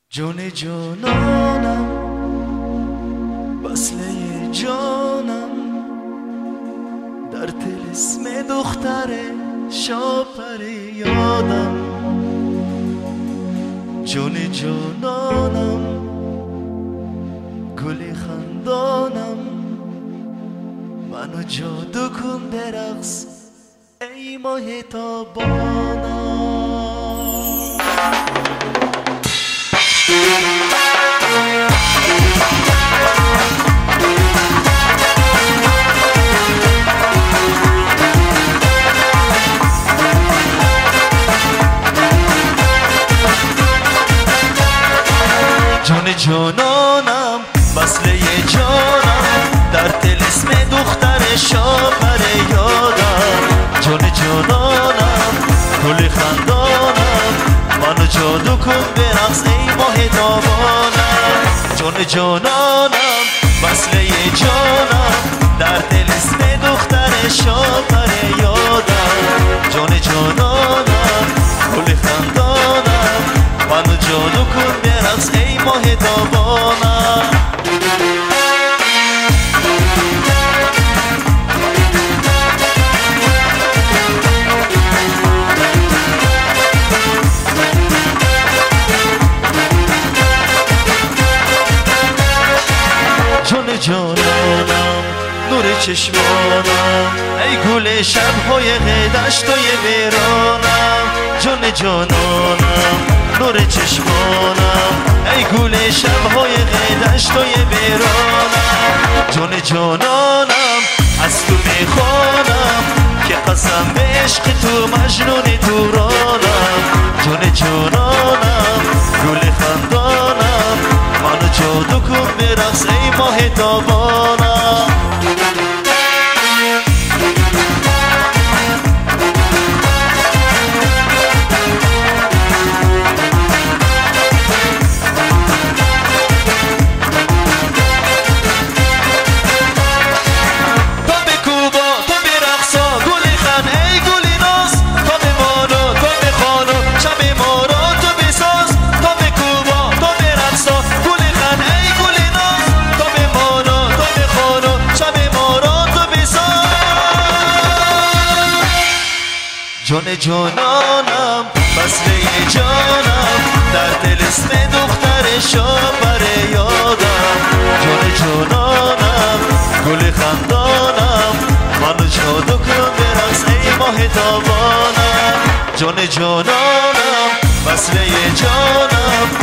جون جانانم وصله جانم در طلسم دختر شاپر یادم جون جانانم گل خندانم منو جادو کن برقص ای ماه تابانم جون جانانم وصله جانم در طلسم دختر شاپر یادم جون جانانم گل خندانم منو جادو کن برقص ای ماه تابانم جون جانانم وصله جانم در طلسم دختر شاپر یادم جون جانانم گل خندانم منو جادو کن برقص ای ماه تابانم جون جانانم نور چشمانم ای گل شب‌های دشتای ویرانم جون جانانم نور چشمانم ای گل شب‌های دشتای ویرانم جون جانانم از تو میخوانم که قسم به عشق تو مجنون تورانم جون جانانم گل خندانم منو جادو کن برقص ای ماه تابانم جون جانانم وصله جانم در طلسم دختر شاپر یادم جون جانانم گل خندانم منو جادو کن برقص ای ماه تابانم جون جانانم وصله جانم